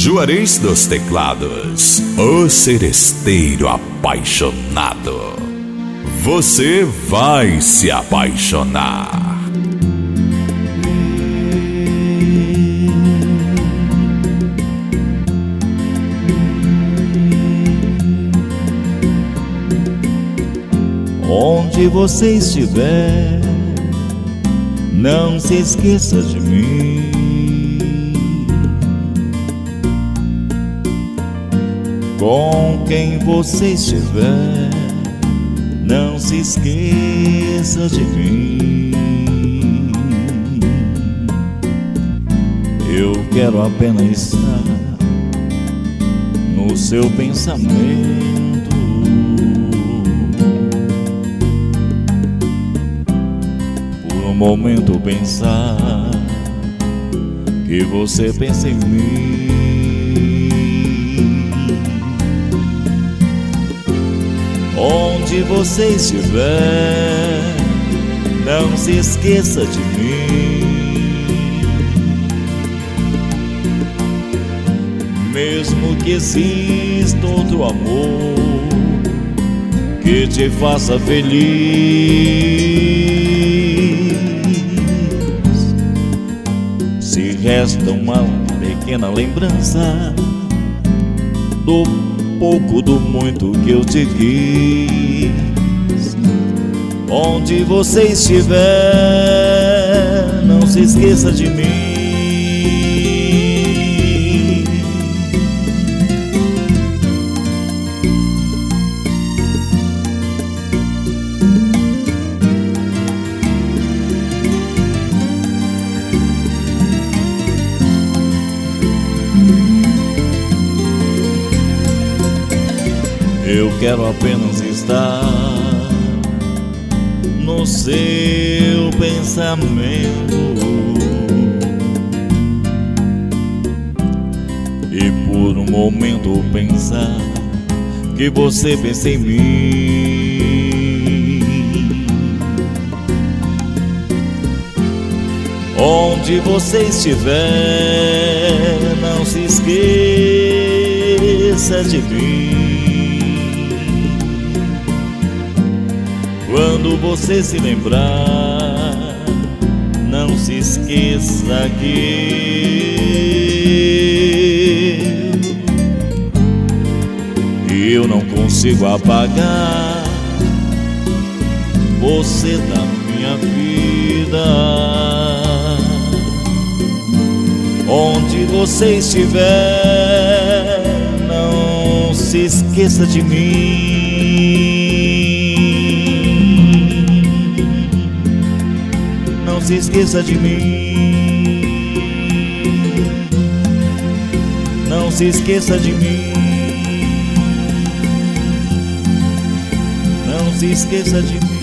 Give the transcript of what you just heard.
Juarez dos teclados, o seresteiro apaixonado. Você vai se apaixonar. Onde você estiver, não se esqueça de mim. Com quem você estiver, não se esqueça de mim. Eu quero apenas estar no seu pensamento. Por um momento pensar que você pensa em mim. Onde você estiver, não se esqueça de mim. Mesmo que exista outro amor que te faça feliz, se resta uma pequena lembrança do pouco do muito que eu te quis. Onde você estiver, não se esqueça de mim. Eu quero apenas estar no seu pensamento e por um momento pensar que você pensa em mim. Onde você estiver, não se esqueça de mim. Quando você se lembrar, não se esqueça que eu não consigo apagar você da minha vida. Onde você estiver, não se esqueça de mim. Não se esqueça de mim. Não se esqueça de mim. Não se esqueça de mim.